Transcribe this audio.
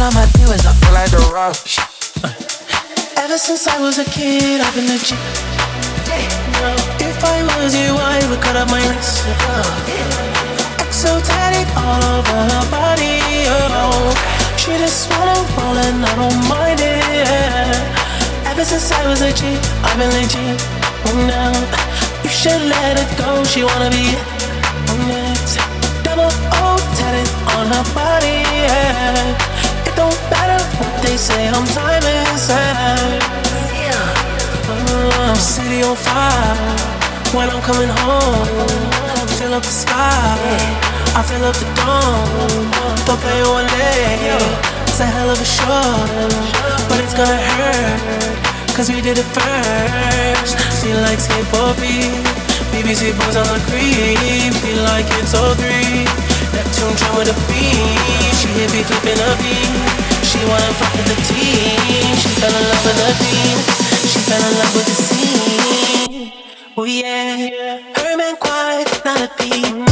time I do is I feel like the rush. Ever since I was a kid, I've been the G. If I was you, I would cut up my wrist. Exotic all over her body. She just wanna roll and I don't mind it. Ever since I was a G, I've been legit. Now you should let her go. She wanna be next. Double O tatted on her body. It don't matter what they say. I'm timeless. City on fire. When I'm coming home, fill up the sky. I fill up the dome. Don't play one day. It's a hell of a show, but it's gonna hurt, cause we did it first. Feel like skateboard beat, BBC boys on the creep. Feel like it's 03, Neptune drum with a beat. She hit me flipping a beat. She wanna fuck with the team. She fell in love with the beat. She fell in love with the scene. Oh yeah, her man quiet, not a thief.